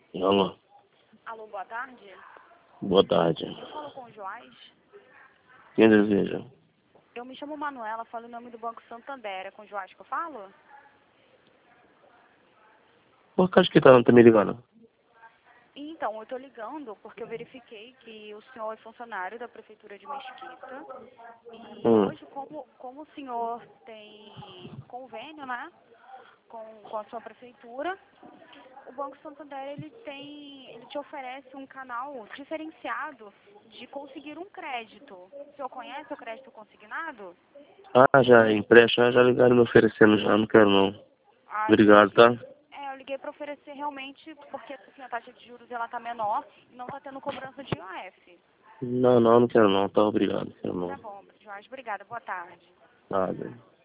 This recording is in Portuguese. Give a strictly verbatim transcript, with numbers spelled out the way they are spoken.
Alô? Alô, boa tarde. Boa tarde. Eu falo com o Joás. Quem deseja? Eu me chamo Manuela, falo em nome do Banco Santander. É com o Joás que eu falo? Por causa que tá, não tá me ligando? Então, eu estou ligando porque eu verifiquei que o senhor é funcionário da Prefeitura de Mesquita. E Hum. hoje, como, como o senhor tem convênio, né, com, com a sua prefeitura, o Banco Santander, ele tem, ele te oferece um canal diferenciado de conseguir um crédito. O senhor conhece o crédito consignado? Ah, já, empréstimo, já ligaram me oferecendo já, não quero não. Ah, Obrigado, tá? É, eu liguei para oferecer realmente, porque assim, a taxa de juros ela tá menor e não está tendo cobrança de I O F. Não, não, não quero não, tá? Obrigado, quero Tá não. bom, Jorge, obrigada, boa tarde. Nada.